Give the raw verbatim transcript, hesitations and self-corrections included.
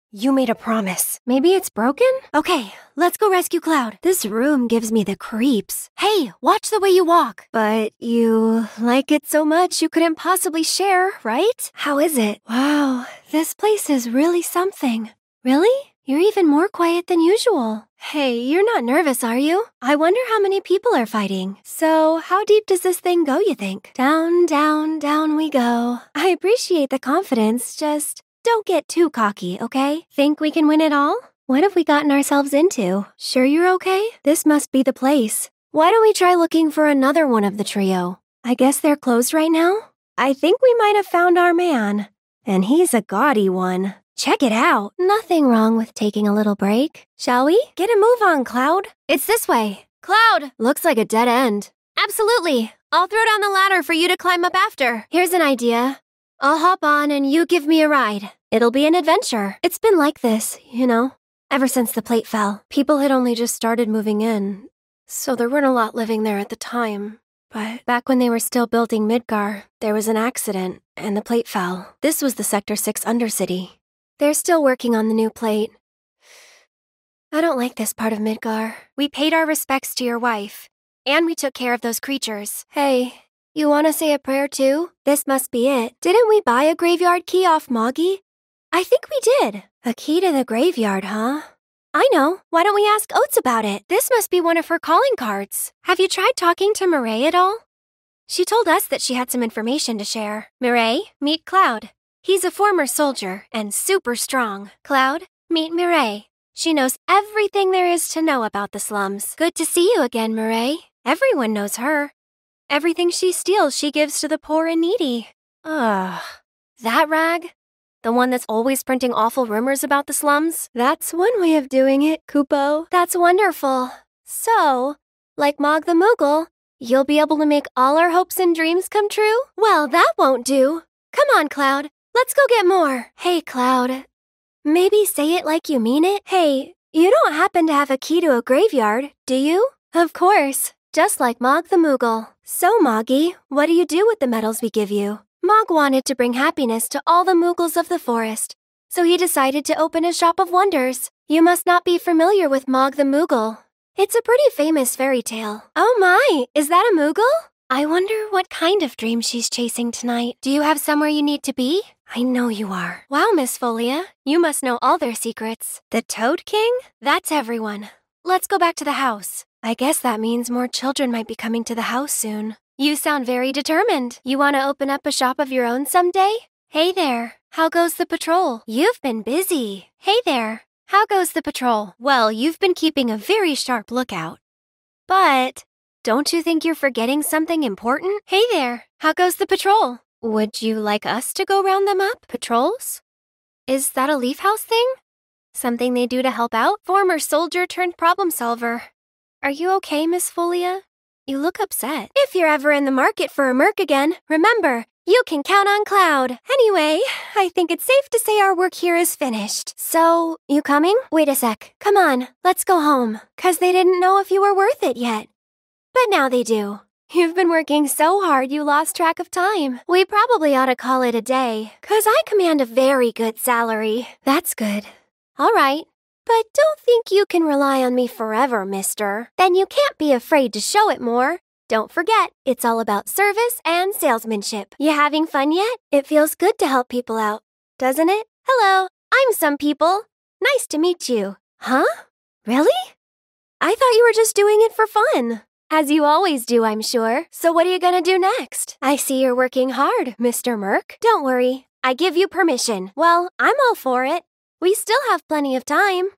You made a promise. Maybe it's broken? Okay, let's go rescue Cloud. This room gives me the creeps. Hey, watch the way you walk. But you like it so much you couldn't possibly share, right? How is it? Wow, this place is really something. Really? You're even more quiet than usual. Hey, you're not nervous, are you? I wonder how many people are fighting. So, how deep does this thing go, you think? Down, down, down we go. I appreciate the confidence, just don't get too cocky, okay? Think we can win it all? What have we gotten ourselves into? Sure you're okay? This must be the place. Why don't we try looking for another one of the trio? I guess they're closed right now? I think we might have found our man. And he's a gaudy one. Check it out. Nothing wrong with taking a little break. Shall we? Get a move on, Cloud. It's this way. Cloud! Looks like a dead end. Absolutely. I'll throw down the ladder for you to climb up after. Here's an idea. I'll hop on and you give me a ride. It'll be an adventure. It's been like this, you know, ever since the plate fell. People had only just started moving in, so there weren't a lot living there at the time. But back when they were still building Midgar, there was an accident, and the plate fell. This was the Sector six Undercity. They're still working on the new plate. I don't like this part of Midgar. We paid our respects to your wife, and we took care of those creatures. Hey, you want to say a prayer too? This must be it. Didn't we buy a graveyard key off Moggy? I think we did. A key to the graveyard, huh? I know. Why don't we ask Oats about it? This must be one of her calling cards. Have you tried talking to Mireille at all? She told us that she had some information to share. Mireille, meet Cloud. He's a former soldier and super strong. Cloud, meet Mireille. She knows everything there is to know about the slums. Good to see you again, Mireille. Everyone knows her. Everything she steals, she gives to the poor and needy. Ugh. That rag? The one that's always printing awful rumors about the slums? That's one way of doing it, Kupo. That's wonderful. So, like Mog the Moogle, you'll be able to make all our hopes and dreams come true? Well, that won't do. Come on, Cloud. Let's go get more. Hey, Cloud. Maybe say it like you mean it. Hey, you don't happen to have a key to a graveyard, do you? Of course. Just like Mog the Moogle. So, Moggy, what do you do with the medals we give you? Mog wanted to bring happiness to all the Moogles of the forest, so he decided to open a shop of wonders. You must not be familiar with Mog the Moogle. It's a pretty famous fairy tale. Oh my, is that a Moogle? I wonder what kind of dream she's chasing tonight. Do you have somewhere you need to be? I know you are. Wow, Miss Folia, you must know all their secrets. The Toad King? That's everyone. Let's go back to the house. I guess that means more children might be coming to the house soon. You sound very determined. You want to open up a shop of your own someday? Hey there, how goes the patrol? You've been busy. Hey there, how goes the patrol? Well, you've been keeping a very sharp lookout. But don't you think you're forgetting something important? Hey there, how goes the patrol? Would you like us to go round them up? Patrols? Is that a Leaf House thing? Something they do to help out? Former soldier turned problem solver. Are you okay, Miss Folia? You look upset. If you're ever in the market for a Merc again, remember, you can count on Cloud. Anyway, I think it's safe to say our work here is finished. So, you coming? Wait a sec. Come on, let's go home. 'Cause they didn't know if you were worth it yet. But now they do. You've been working so hard you lost track of time. We probably ought to call it a day, 'cause I command a very good salary. That's good. All right. But don't think you can rely on me forever, mister. Then you can't be afraid to show it more. Don't forget, it's all about service and salesmanship. You having fun yet? It feels good to help people out, doesn't it? Hello, I'm Some People. Nice to meet you. Huh? Really? I thought you were just doing it for fun. As you always do, I'm sure. So what are you gonna do next? I see you're working hard, Mister Merc. Don't worry, I give you permission. Well, I'm all for it. We still have plenty of time.